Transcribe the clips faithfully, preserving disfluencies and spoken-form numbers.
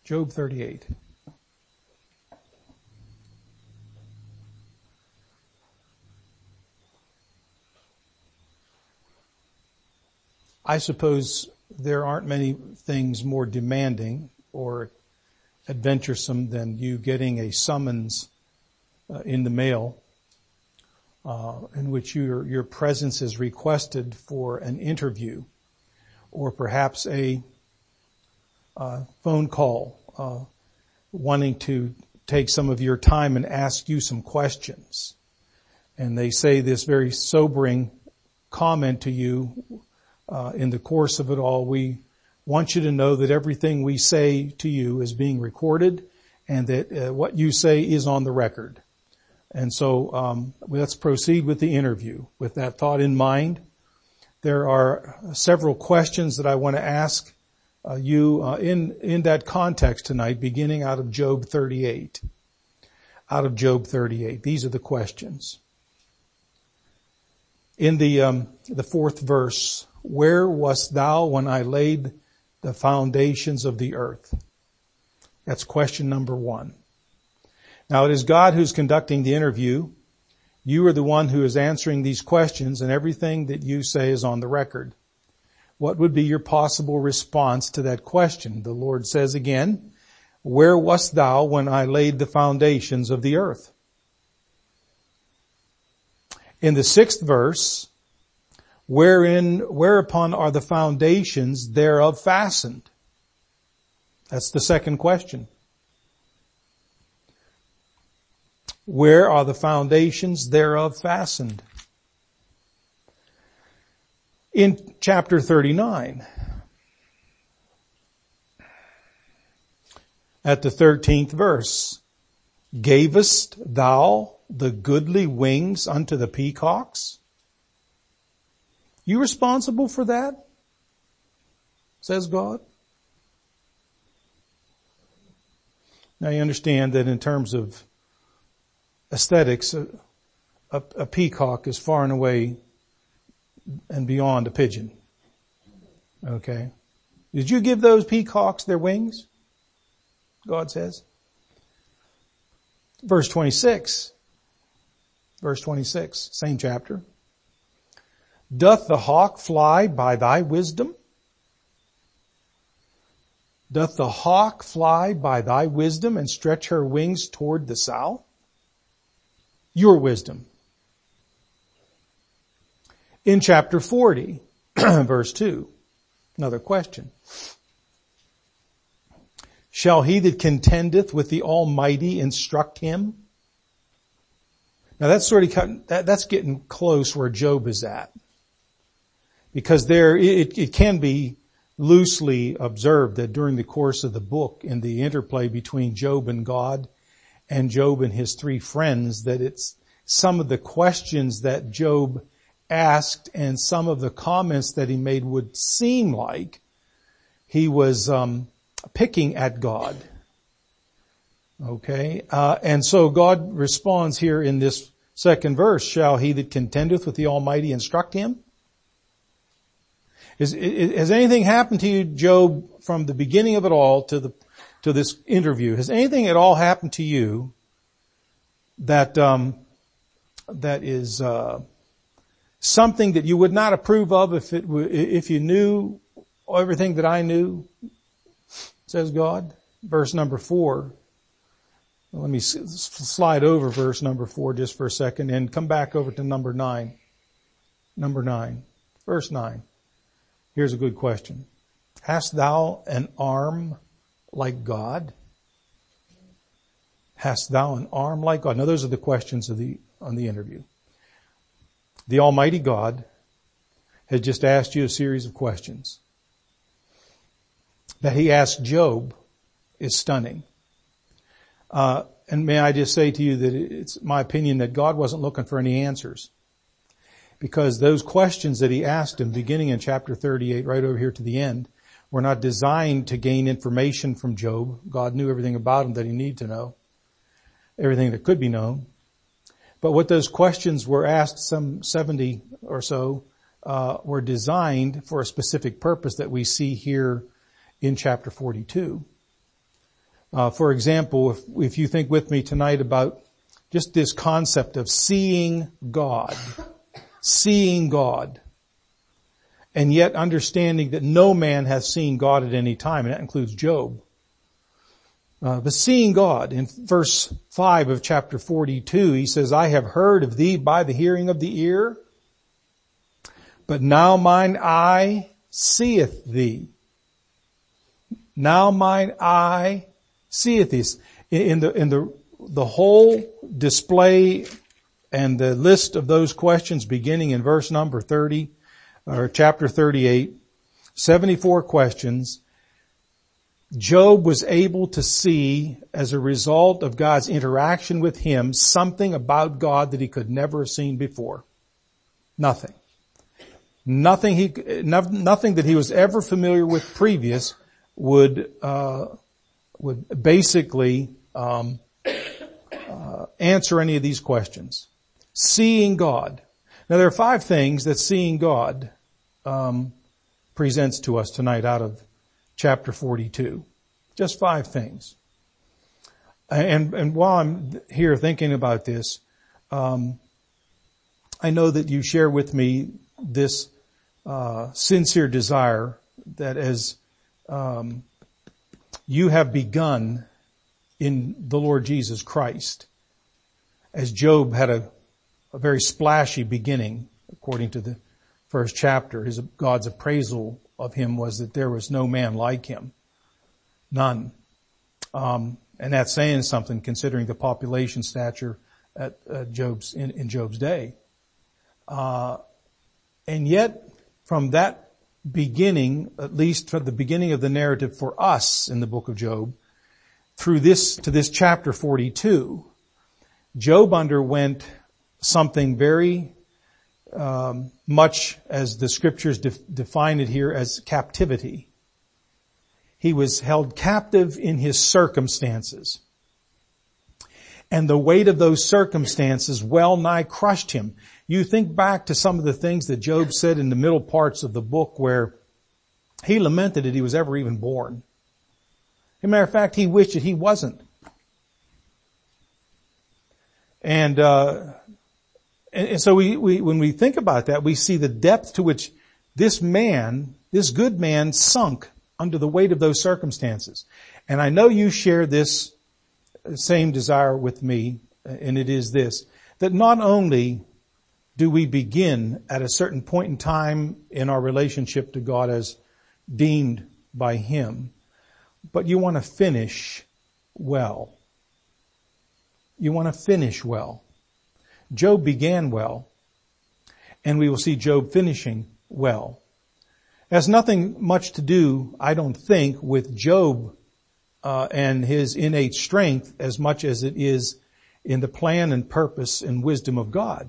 Job thirty-eight. I suppose there aren't many things more demanding or adventuresome than you getting a summons uh, in the mail uh, in which your, your presence is requested for an interview or perhaps a uh, phone call uh, wanting to take some of your time and ask you some questions. And they say this very sobering comment to you. Uh, in the course of it all, we want you to know that everything we say to you is being recorded and that uh, what you say is on the record. And so um, let's proceed with the interview. With that thought in mind, there are several questions that I want to ask uh, you uh, in, in that context tonight, beginning out of Job thirty-eight. Out of Job thirty-eight. These are the questions. In the um, the fourth verse, where wast thou when I laid the foundations of the earth? That's question number one. Now it is God who's conducting the interview. You are the one who is answering these questions, and everything that you say is on the record. What would be your possible response to that question? The Lord says again, where wast thou when I laid the foundations of the earth? In the sixth verse, wherein, whereupon are the foundations thereof fastened? That's the second question. Where are the foundations thereof fastened? In chapter thirty-nine, at the thirteenth verse, gavest thou the goodly wings unto the peacocks? You responsible for that? Says God. Now you understand that in terms of aesthetics, a, a, a peacock is far and away and beyond a pigeon. Okay. Did you give those peacocks their wings? God says. Verse twenty-six. Verse twenty-six, same chapter. Doth the hawk fly by thy wisdom? Doth the hawk fly by thy wisdom and stretch her wings toward the south? Your wisdom. In chapter forty, verse two, another question. Shall he that contendeth with the Almighty instruct him? Now that's sort of, that, that's getting close where Job is at. Because there, it, it can be loosely observed that during the course of the book, in the interplay between Job and God, and Job and his three friends, that it's some of the questions that Job asked and some of the comments that he made would seem like he was um, picking at God. Okay, uh, and so God responds here in this second verse, shall he that contendeth with the Almighty instruct him? Is, is, has anything happened to you, Job, from the beginning of it all to the to this interview? Has anything at all happened to you that um, that is uh, something that you would not approve of if it w- if you knew everything that I knew? Says God. Verse number four. Let me slide over verse number four just for a second and come back over to number nine. Number nine. Verse nine. Here's a good question. Hast thou an arm like God? Hast thou an arm like God? Now those are the questions of the, on the interview. The Almighty God has just asked you a series of questions. That he asked Job is stunning. Uh, and may I just say to you that it's my opinion that God wasn't looking for any answers. Because those questions that he asked him beginning in chapter thirty-eight right over here to the end were not designed to gain information from Job. God knew everything about him that he needed to know. Everything that could be known. But what those questions were asked, some seventy or so, uh, were designed for a specific purpose that we see here in chapter forty-two. Uh, for example, if, if you think with me tonight about just this concept of seeing God, seeing God, and yet understanding that no man has seen God at any time, and that includes Job. Uh, but seeing God, in verse five of chapter forty-two, he says, I have heard of thee by the hearing of the ear, but now mine eye seeth thee. Now mine eye seeth thee. In the, in the, the whole display and the list of those questions beginning in verse number thirty, or chapter thirty-eight, seventy-four questions, Job was able to see, as a result of God's interaction with him, something about God that he could never have seen before. Nothing. Nothing he, nothing that he was ever familiar with previous would, uh, would basically, um, uh, answer any of these questions. Seeing God. Now there are five things that seeing God, um, presents to us tonight out of chapter forty-two. Just five things. And, and while I'm here thinking about this, um, I know that you share with me this uh, sincere desire that as um, you have begun in the Lord Jesus Christ, as Job had a, a very splashy beginning, according to the first chapter, his God's appraisal of him was that there was no man like him. None. Um, and that's saying something considering the population stature at uh, Job's, in, in Job's day. Uh, and yet from that beginning, at least from the beginning of the narrative for us in the book of Job, through this, to this chapter forty-two, Job underwent something very Um, much as the scriptures def- define it here as captivity. He was held captive in his circumstances. And the weight of those circumstances well nigh crushed him. You think back to some of the things that Job said in the middle parts of the book where he lamented that he was ever even born. As a matter of fact, he wished that he wasn't. And, uh, And so we, we, when we think about that, we see the depth to which this man, this good man, sunk under the weight of those circumstances. And I know you share this same desire with me, and it is this, that not only do we begin at a certain point in time in our relationship to God as deemed by Him, but you want to finish well. You want to finish well. Job began well, and we will see Job finishing well. It has nothing much to do, I don't think, with Job uh, and his innate strength as much as it is in the plan and purpose and wisdom of God.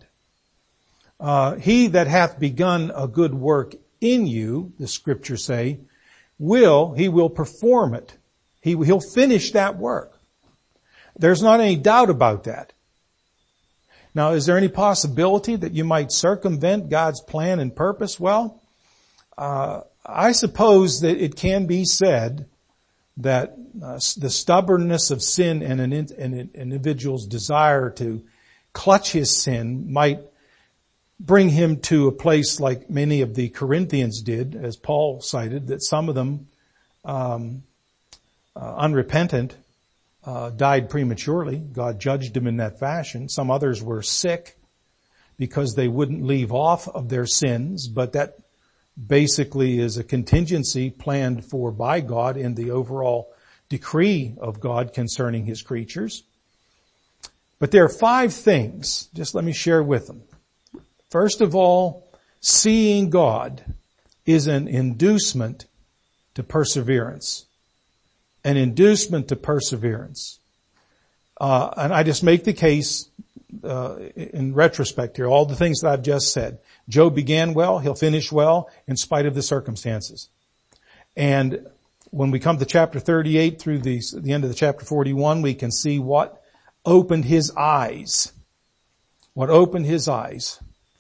Uh, he that hath begun a good work in you, the scriptures say, will, he will perform it. He, he'll finish that work. There's not any doubt about that. Now, is there any possibility that you might circumvent God's plan and purpose? Well, uh, I suppose that it can be said that uh, the stubbornness of sin and an, in, an individual's desire to clutch his sin might bring him to a place like many of the Corinthians did, as Paul cited, that some of them, um, uh, unrepentant, Uh, died prematurely. God judged them in that fashion. Some others were sick because they wouldn't leave off of their sins, but that basically is a contingency planned for by God in the overall decree of God concerning His creatures. But there are five things, just let me share with them. First of all, seeing God is an inducement to perseverance. An inducement to perseverance. Uh, and I just make the case, uh, in retrospect here, all the things that I've just said. Job began well, he'll finish well in spite of the circumstances. And when we come to chapter thirty-eight through the, the end of the chapter forty-one, we can see what opened his eyes. What opened his eyes.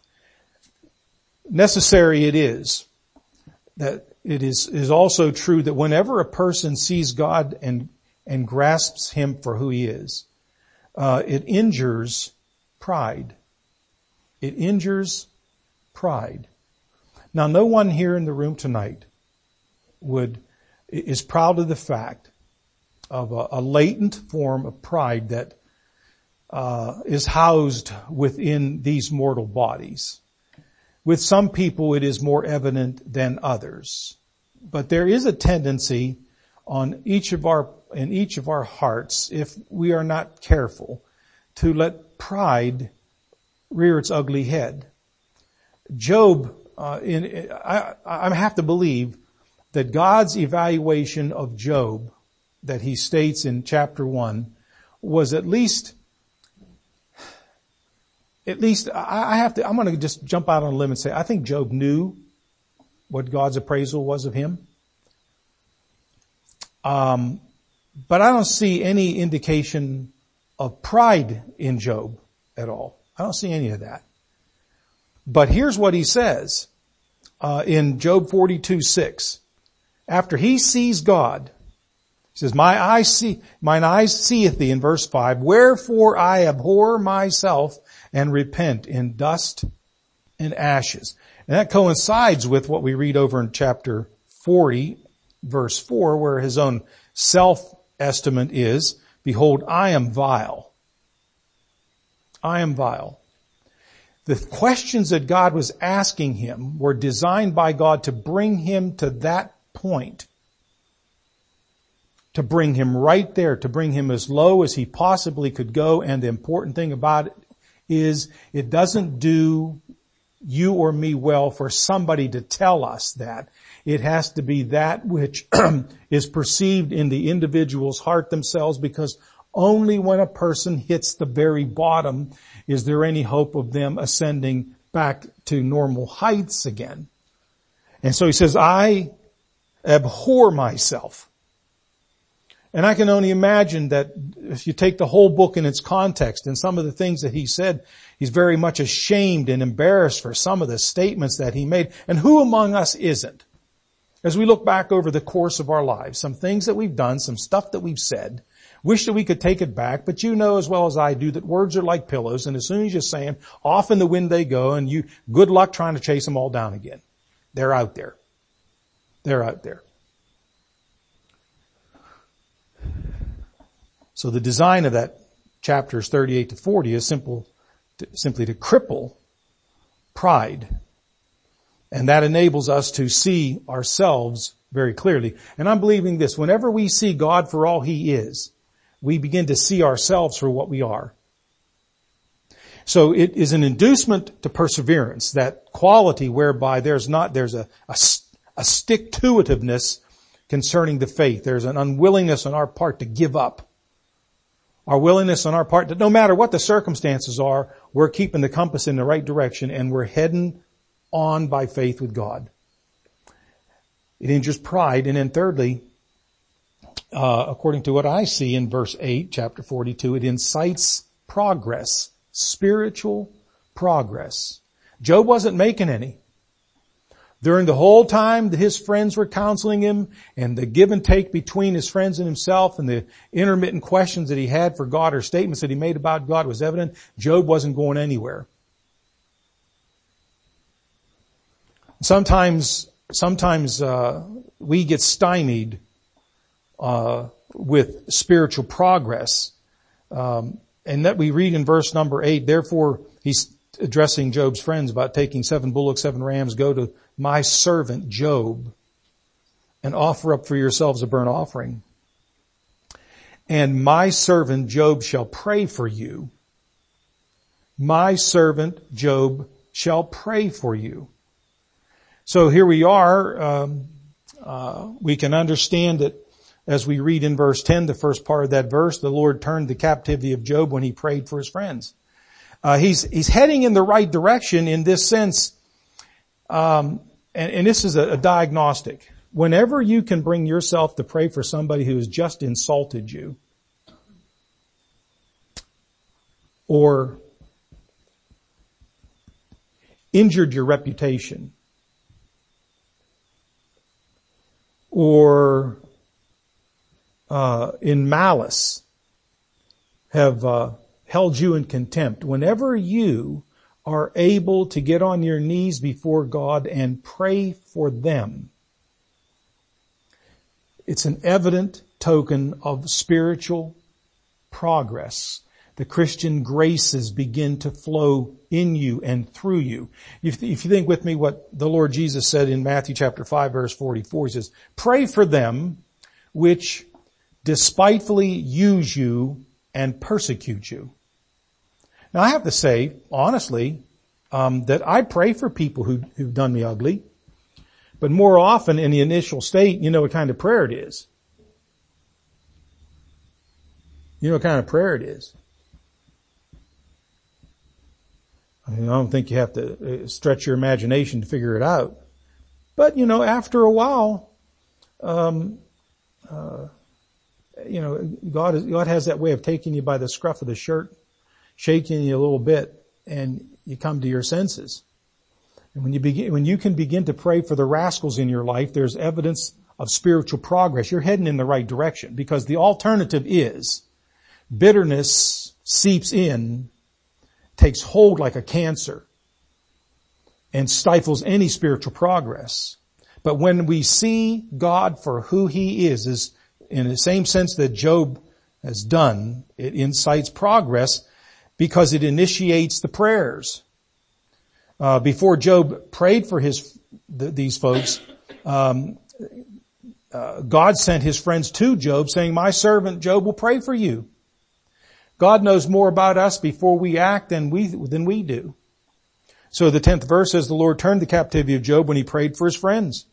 Necessary it is that it is, is also true that whenever a person sees God and and grasps him for who he is, uh, it injures pride. It injures pride. Now, no one here in the room tonight would, is proud of the fact of a, a latent form of pride that uh, is housed within these mortal bodies. With some people it is more evident than others. But there is a tendency on each of our, in each of our hearts, if we are not careful, to let pride rear its ugly head. Job, uh, in, I, I have to believe that God's evaluation of Job that he states in chapter one was at least, at least I have to, I'm going to just jump out on a limb and say, I think Job knew what God's appraisal was of him. Um, but I don't see any indication of pride in Job at all. I don't see any of that. But here's what he says, uh, in Job forty-two six. After he sees God, he says, my eyes see, mine eyes seeth thee in verse five. Wherefore I abhor myself and repent in dust and ashes. And that coincides with what we read over in chapter forty, verse four, where his own self-estimate is, behold, I am vile. I am vile. The questions that God was asking him were designed by God to bring him to that point. To bring him right there, to bring him as low as he possibly could go. And the important thing about it is it doesn't do you or me well for somebody to tell us that. It has to be that which is perceived in the individual's heart themselves, because only when a person hits the very bottom is there any hope of them ascending back to normal heights again. And so he says, I abhor myself. And I can only imagine that if you take the whole book in its context and some of the things that he said, he's very much ashamed and embarrassed for some of the statements that he made. And who among us isn't? As we look back over the course of our lives, some things that we've done, some stuff that we've said, wish that we could take it back, but you know as well as I do that words are like pillows, and as soon as you're saying, off in the wind they go, and you, good luck trying to chase them all down again. They're out there. They're out there. So the design of that chapters thirty-eight to forty is simple, to, simply to cripple pride. And that enables us to see ourselves very clearly. And I'm believing this, whenever we see God for all he is, we begin to see ourselves for what we are. So it is an inducement to perseverance, that quality whereby there's not, there's a, a, a stick-to-itiveness concerning the faith. There's an unwillingness on our part to give up. Our willingness on our part that no matter what the circumstances are, we're keeping the compass in the right direction and we're heading on by faith with God. It injures pride. And then thirdly, uh, according to what I see in verse eight, chapter forty-two, it incites progress, spiritual progress. Job wasn't making any. During the whole time that his friends were counseling him and the give and take between his friends and himself and the intermittent questions that he had for God or statements that he made about God was evident, Job wasn't going anywhere. Sometimes, sometimes, uh, we get stymied, uh, with spiritual progress. Um, and that we read in verse number eight, therefore he's addressing Job's friends about taking seven bullocks, seven rams, go to my servant Job and offer up for yourselves a burnt offering. And my servant Job shall pray for you. My servant Job shall pray for you. So here we are. Um, uh, we can understand that as we read in verse ten, the first part of that verse, the Lord turned the captivity of Job when he prayed for his friends. Uh, he's, he's heading in the right direction in this sense. Um, and, and this is a, a diagnostic. Whenever you can bring yourself to pray for somebody who has just insulted you or injured your reputation or uh, in malice have uh, held you in contempt, whenever you are able to get on your knees before God and pray for them, it's an evident token of spiritual progress. The Christian graces begin to flow in you and through you. If, if you think with me what the Lord Jesus said in Matthew chapter five verse forty-four, he says, pray for them which despitefully use you and persecute you. Now I have to say, honestly, um, that I pray for people who, who've done me ugly. But more often in the initial state, you know what kind of prayer it is. You know what kind of prayer it is. I mean, I don't think you have to stretch your imagination to figure it out. But, you know, after a while, um, uh, you know, God is, God has that way of taking you by the scruff of the shirt, shaking you a little bit, and you come to your senses. And when you begin, when you can begin to pray for the rascals in your life, there's evidence of spiritual progress. You're heading in the right direction, because the alternative is bitterness seeps in, takes hold like a cancer, and stifles any spiritual progress. But when we see God for who He is, is in the same sense that Job has done, it incites progress because it initiates the prayers. Uh, before Job prayed for his th- these folks, um, uh, God sent His friends to Job saying, "My servant Job will pray for you." God knows more about us before we act than we than we do. So the tenth verse says, "The Lord turned the captivity of Job when he prayed for his friends."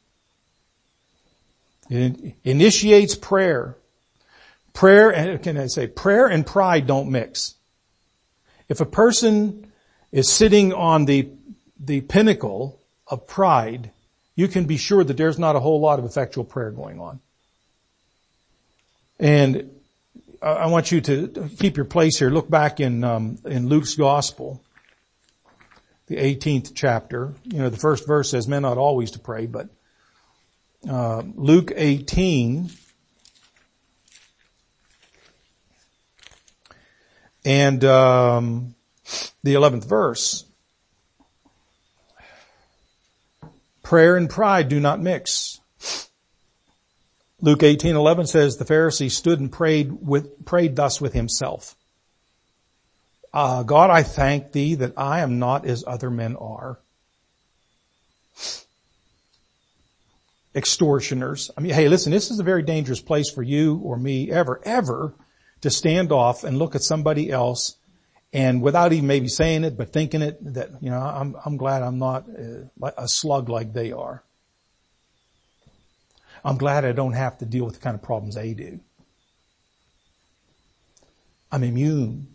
It initiates prayer. Prayer, and can I say, prayer and pride don't mix. If a person is sitting on the the pinnacle of pride, you can be sure that there's not a whole lot of effectual prayer going on. And I want you to keep your place here. Look back in um, in Luke's Gospel, the eighteenth chapter. You know, the first verse says, "Men ought always to pray," but uh, Luke eighteen and um, the eleventh verse. Prayer and pride do not mix. Luke eighteen eleven says, "The Pharisee stood and prayed with, prayed thus with himself. Uh, God, I thank thee that I am not as other men are." Extortioners. I mean, hey, listen, this is a very dangerous place for you or me ever, ever to stand off and look at somebody else and without even maybe saying it, but thinking it, that, you know, I'm, I'm glad I'm not a slug like they are. I'm glad I don't have to deal with the kind of problems they do. I'm immune.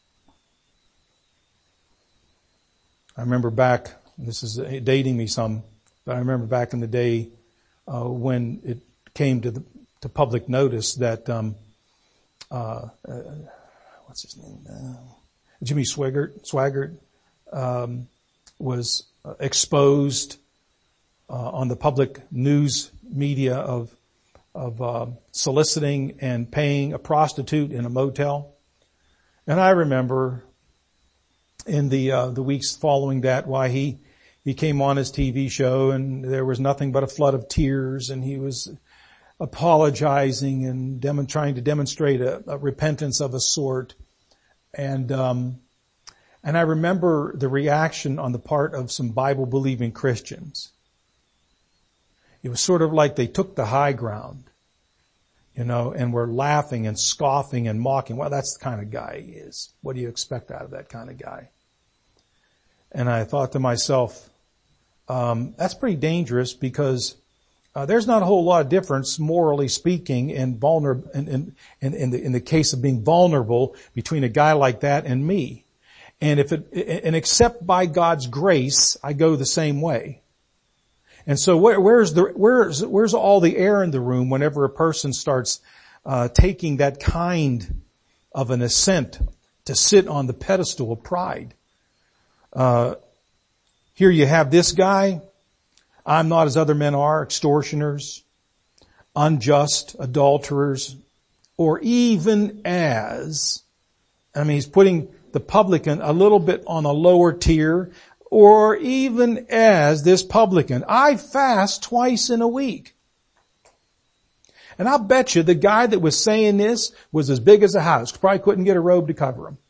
I remember back, this is dating me some, but I remember back in the day uh, when it came to the to public notice that um, uh, uh, what's his name? Uh, Jimmy Swaggart, Swaggart um, was uh, exposed uh, on the public news media of of uh, soliciting and paying a prostitute in a motel. And I remember in the uh, the weeks following that, why he he came on his T V show and there was nothing but a flood of tears, and he was apologizing and dem- trying to demonstrate a, a repentance of a sort. And um, and I remember the reaction on the part of some Bible-believing Christians. It was sort of like they took the high ground, you know, and were laughing and scoffing and mocking. Well, that's the kind of guy he is. What do you expect out of that kind of guy? And I thought to myself, um, that's pretty dangerous, because uh, there's not a whole lot of difference, morally speaking, in vulnerable, in, in, in, in the in the case of being vulnerable between a guy like that and me. And if it, and except by God's grace, I go the same way. And so where, where's the, where's, where's all the air in the room whenever a person starts, uh, taking that kind of an ascent to sit on the pedestal of pride? Uh, here you have this guy. I'm not as other men are, extortioners, unjust, adulterers, or even as, I mean, he's putting the publican a little bit on a lower tier, or even as this publican, I fast twice in a week. And I'll bet you the guy that was saying this was as big as a house. Probably couldn't get a robe to cover him.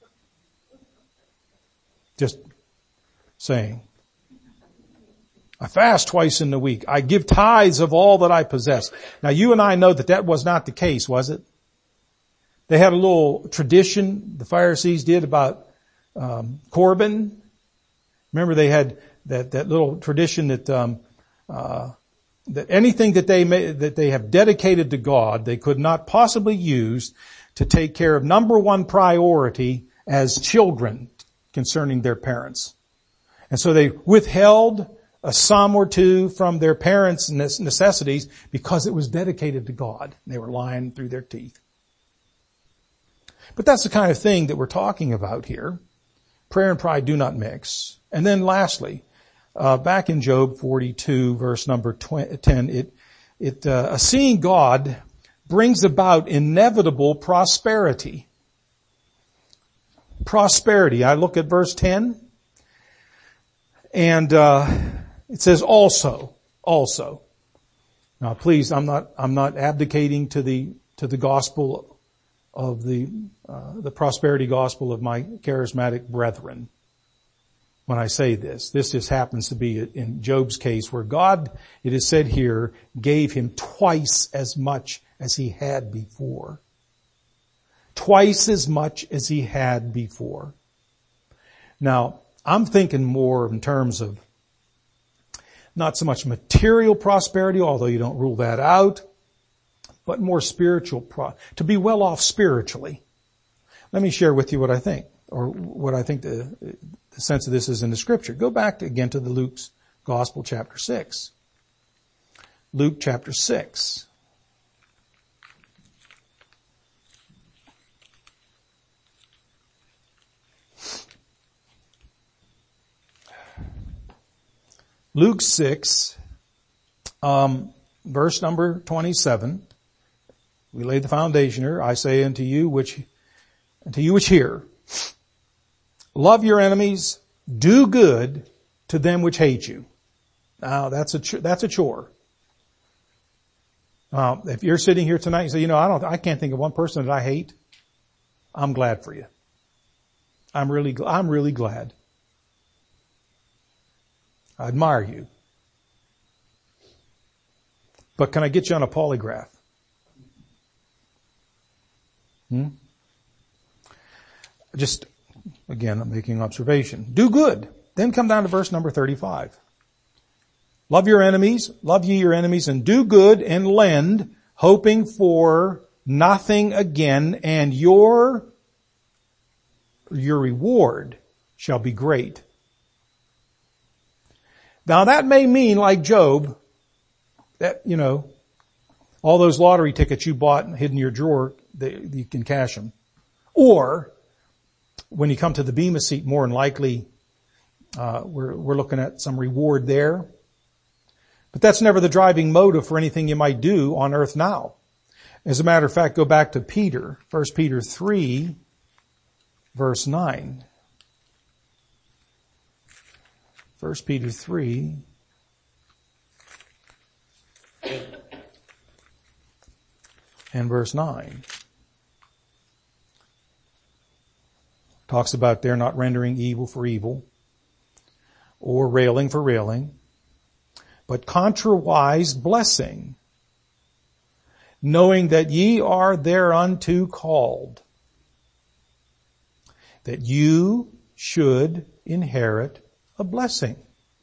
Just saying. I fast twice in the week. I give tithes of all that I possess. Now you and I know that that was not the case, was it? They had a little tradition, the Pharisees did, about um, Corban. Remember they had that, that little tradition that um, uh, that anything that they may, that they have dedicated to God, they could not possibly use to take care of number one priority as children concerning their parents. And so they withheld a sum or two from their parents' necessities because it was dedicated to God. They were lying through their teeth. But that's the kind of thing that we're talking about here. Prayer and pride do not mix. And then lastly, Uh, back in Job forty-two, verse number ten, it, it, uh, seeing God brings about inevitable prosperity. Prosperity. I look at verse ten, and, uh, it says also, also. Now please, I'm not, I'm not abdicating to the, to the gospel of the, uh, the prosperity gospel of my charismatic brethren. When I say this, this just happens to be in Job's case where God, it is said here, gave him twice as much as he had before. Twice as much as he had before. Now, I'm thinking more in terms of not so much material prosperity, although you don't rule that out, but more spiritual, pro- to be well off spiritually. Let me share with you what I think, or what I think the, the sense of this is in the scripture. Go back to, again to the Luke's Gospel, chapter six. Luke chapter six. Luke six, um, verse number twenty-seven. We laid the foundation here. I say unto you which, unto you which hear, love your enemies, do good to them which hate you. Now that's a, ch- that's a chore. Uh, if you're sitting here tonight and say, you know, I don't, I can't think of one person that I hate, I'm glad for you. I'm really, I'm really glad. I admire you. But can I get you on a polygraph? Hmm? Just, again, I'm making an observation. Do good. Then come down to verse number thirty-five. Love your enemies, love ye your enemies, and do good and lend, hoping for nothing again, and your, your reward shall be great. Now that may mean, like Job, that, you know, all those lottery tickets you bought and hid in your drawer, they, you can cash them. Or, when you come to the Bema seat, more than likely, uh, we're, we're looking at some reward there. But that's never the driving motive for anything you might do on earth now. As a matter of fact, go back to Peter, First Peter three, verse nine. First Peter three. And verse nine. Talks about they're not rendering evil for evil or railing for railing, but contrawise blessing, knowing that ye are thereunto called, that you should inherit a blessing.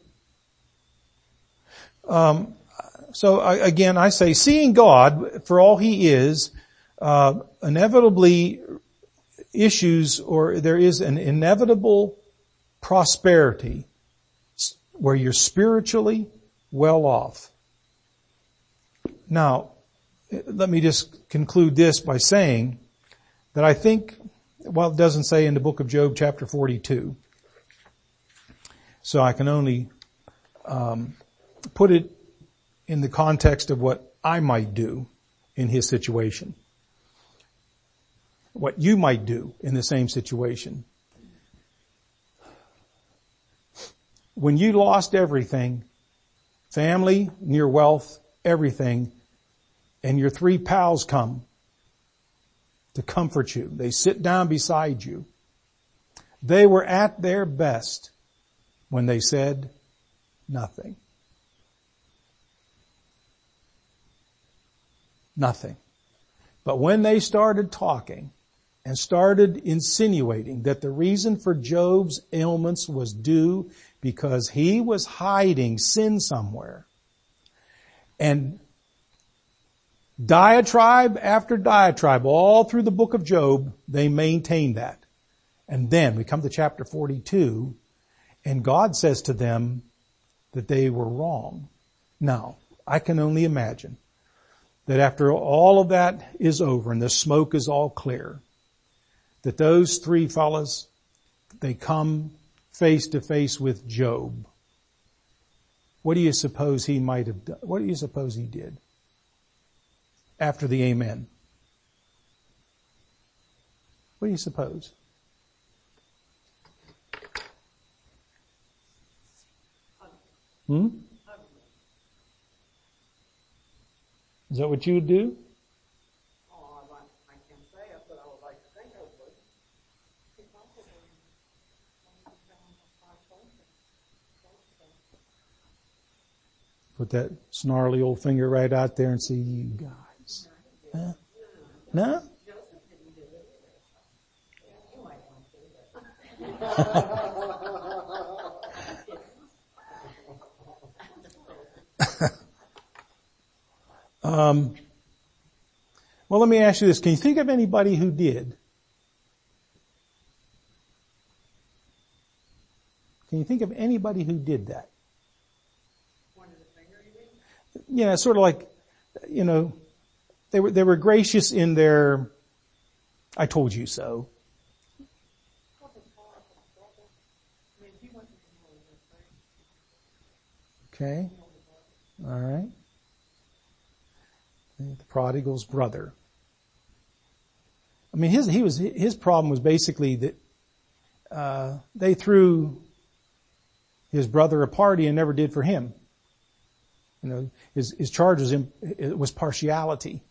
Um, so I, again, I say, seeing God for all He is, uh, inevitably issues, or there is an inevitable prosperity where you're spiritually well off. Now, let me just conclude this by saying that I think, well, it doesn't say in the book of Job chapter forty-two, so I can only um, put it in the context of what I might do in his situation. what you might do in the same situation. When you lost everything, family, your wealth, everything, and your three pals come to comfort you. They sit down beside you. They were at their best when they said nothing. Nothing. But when they started talking and started insinuating that the reason for Job's ailments was due because he was hiding sin somewhere, and diatribe after diatribe all through the book of Job, they maintained that. And then we come to chapter forty-two, and God says to them that they were wrong. Now, I can only imagine that after all of that is over and the smoke is all clear, that those three fellas, they come face to face with Job. What do you suppose he might have done? What do you suppose he did after the amen? What do you suppose? Hmm? Is that what you would do? Oh, I can't say it, but I would like to think I would. Put that snarly old finger right out there and say, you guys. Huh? No? um, well, let me ask you this. Can you think of anybody who did? Can you think of anybody who did that? Yeah, sort of like, you know, they were, they were gracious in their, I told you so. Okay. All right. The prodigal's brother. I mean, his, he was, his problem was basically that, uh, they threw his brother a party and never did for him. You know, his, his charge was, in, it was partiality.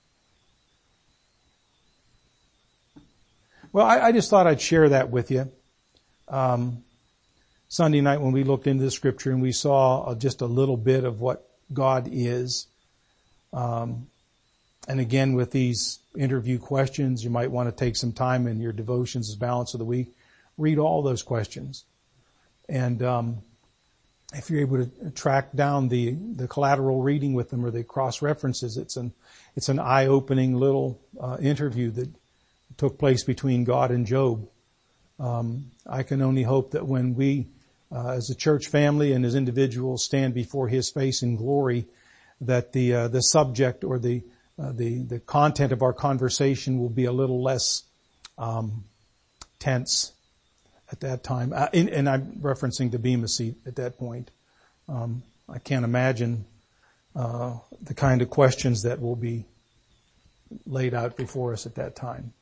Well, I, I just thought I'd share that with you. Um, Sunday night when we looked into the scripture and we saw just a little bit of what God is. Um, and again, with these interview questions, you might want to take some time in your devotions as balance of the week. Read all those questions. And, um, if you're able to track down the, the collateral reading with them or the cross references, it's an, it's an eye-opening little, uh, interview that took place between God and Job. Um, I can only hope that when we, uh, as a church family and as individuals stand before His face in glory, that the, uh, the subject or the, uh, the, the content of our conversation will be a little less, um, tense at that time. Uh, and, and I'm referencing the Bema seat at that point. Um, I can't imagine, uh, the kind of questions that will be laid out before us at that time.